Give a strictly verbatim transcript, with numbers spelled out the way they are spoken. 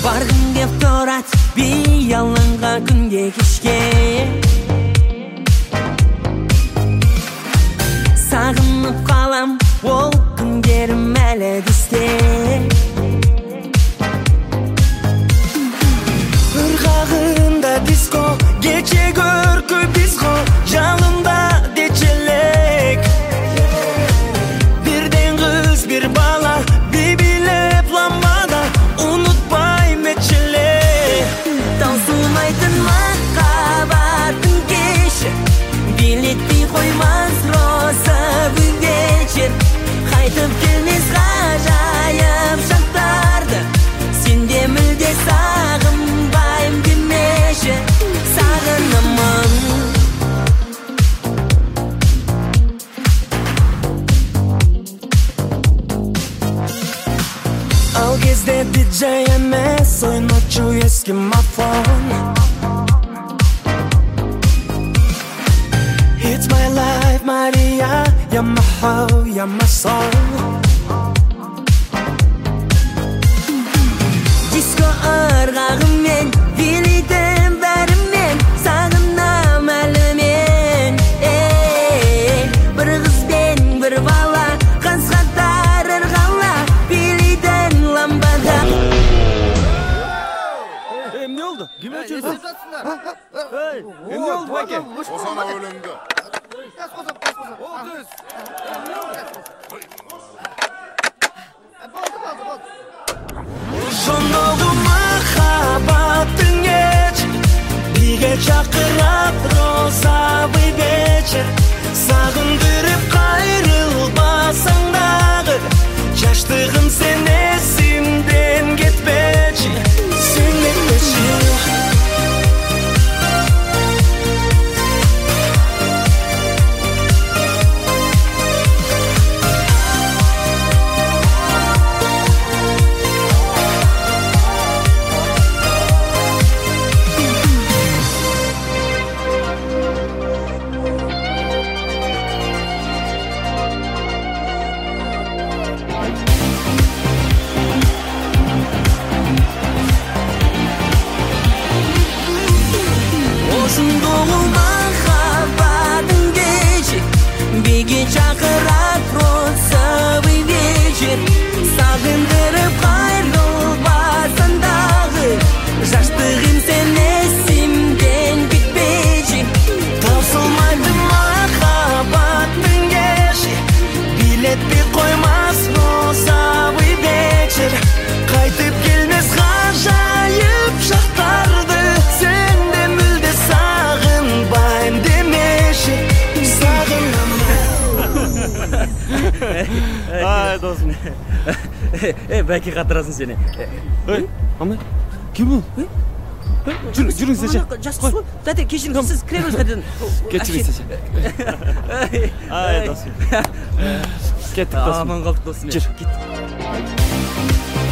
Bargım kep torat bir yalanға күнге кешке. Sağınıp kalam ол күндерім әлі десте. Ырғағында диско, кече көркі бизго, жалында дечелек. Бірден қыз бір бала, бибилеп ламбада, ұнытпай мечелек. Таусылмайтын махаббаттың кеші, билетпей қоймас розовый вечер. Қайтып келмес ғажайып шақтарды, сенде мүлде сағынбайым демеші, сағынамын. Ал кезде диджей емес, ойнатчу ескі мафон. It's my life, Maria, you're my hoe, you're my soul. Disco ырғағымен, билейтін бәрімен, сағынам әлі мен. Бір қыз бен бір бала, қасқаттар ырғала, билейтін ламбада. Эмне oldu? Kim öçürdü? Эмне oldu баке? Osana ölündü. Sondoğu махаббаттың еч, биге чақырап розовый вечер. Сағындырып қайрылбасаң дағы, жаштығым сен есімден кетпечі, сен кетпечі. Sondoğu махаббаттың кеші, биге чақырат розовый вечер. Сағындырып қайрылбасаң дағы, жаштығым сен есімден кетпечі. Таусылмайды махаббаттың кеші, билетпей қоймас розовый вечер. Қайтып келмес ғажайып шақтарды, сенде мүлде сағынбайым демеші, сағынамын. Ай, досым. Ey, belki қатырасың сені. Ey, амай, кім бұл? Жүрің, жүрің сәше. Жасқыз ғой, дәте кешіріңіз, сіз кіре беріңіз қайтадан. Кетшірің сәше. Ай, досым. Кеттік, досым. Аман қалдық, досым. Жүр. Кет.